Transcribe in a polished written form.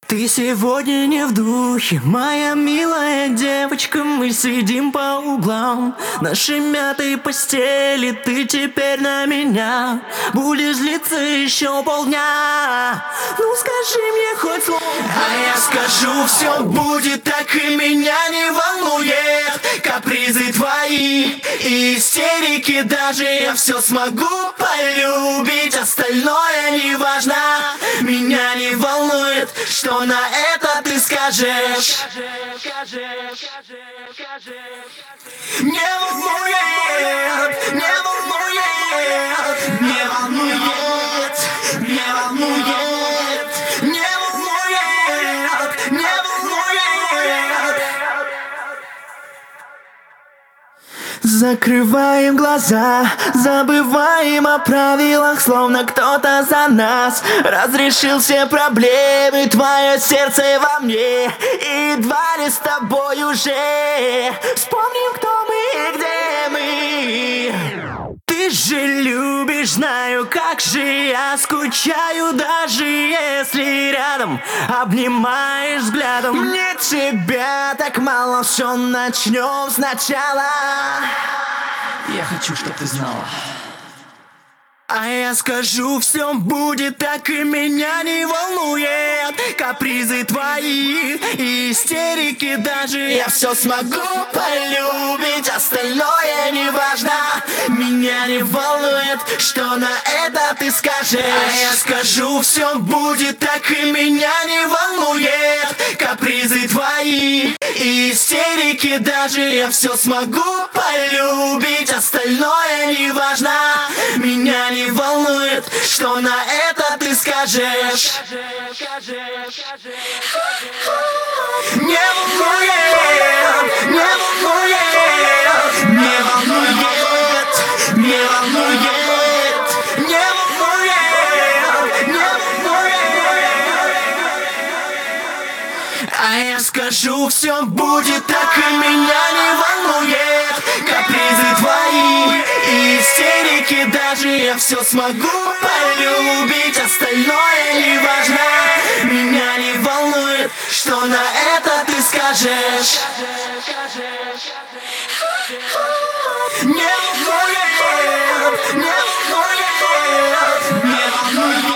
Ты сегодня не в духе, моя милая девочка. Мы сидим по углам нашей мятой постели. Ты теперь на меня будешь злиться еще полдня. Ну скажи мне хоть слово, а я скажу, все будет так, и меня не волнует капризы твои и истерики. Даже я все смогу полюбить, остальное не важно. Меня не волнует, что на это ты скажешь. Не волнует, не волнует, не волнует, не волнует, не волнует, не волнует. Закрываем глаза, забываем о правилах, словно кто-то за нас разрешил все проблемы. Твое сердце во мне, и едва ли с тобой уже вспомним, кто мы и где мы. Ты же любишь, знаю, как же я скучаю, даже если рядом обнимаешь взглядом. Мне тебя так мало, все начнем сначала. Я хочу, чтоб ты знала. А я скажу, все будет так, и меня не волнует капризы твои и истерики. Даже я все смогу полюбить, остальное не важно. Меня не волнует, что на это ты скажешь. А я скажу, все будет так, и меня не волнует капризы твои и истерики. Даже я все смогу полюбить, остальное не важно. Меня не волнует, что на это ты скажешь. Не волнует, не волнует, не волнует, не волнует, не волнует, не волнует. А я скажу, все будет так, и меня не волнует капризы твои и истерики. Даже я все смогу полюбить, остальное не важно. Меня не волнует, что на это ты скажешь. Не волнует, не волнует, не волнует.